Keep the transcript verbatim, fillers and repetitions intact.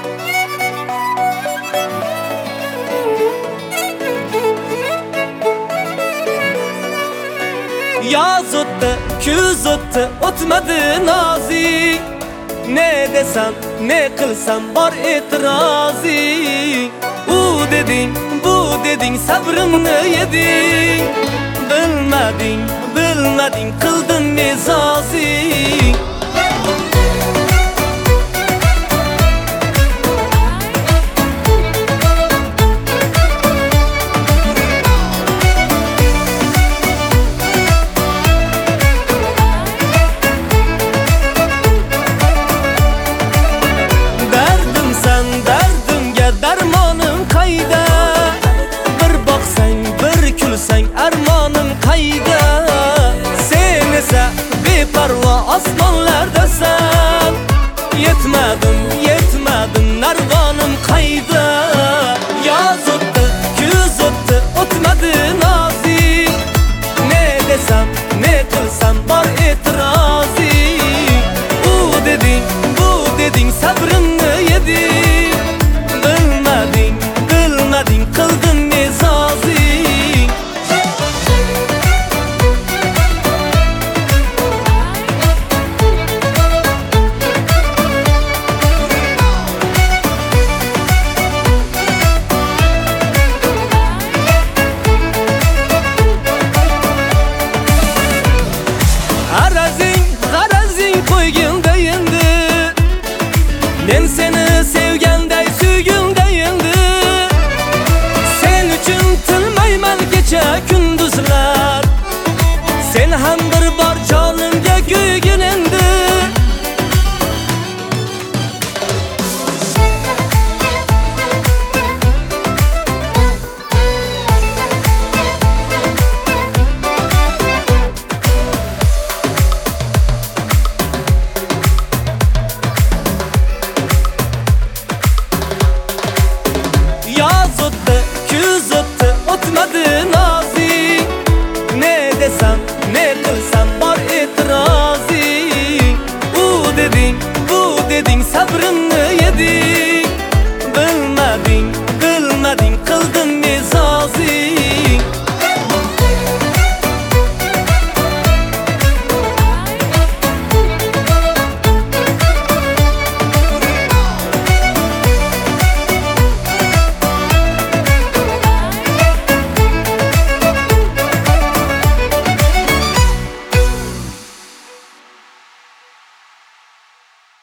Yaz öttü, küz öttü, ötmedi nazi. Ne desem, ne kılsam var itirazı. U dedin, bu dedin, sabrımını yedin. Bilmedin, bilmedin, kıldın mezazi. Armanım kayda, sen ise beparva asmanlardasan. Yetmedim, yetmedim, narvanım kayda. Yaz öttü, küz öttü, ötmedi nazi. Ne desem, ne kılsam var itirazı. Bu dedin, bu dedin, sabrını yedin. Bilmedin, bilmedin, kıldın mezazi. Ben seni sevgende süygündeyindi. Sen üçün tılmayman gece gündüzler. Sen hamdır bar canımga güygünindi. Yaz öttü, küz öttü, ötmedi nazi.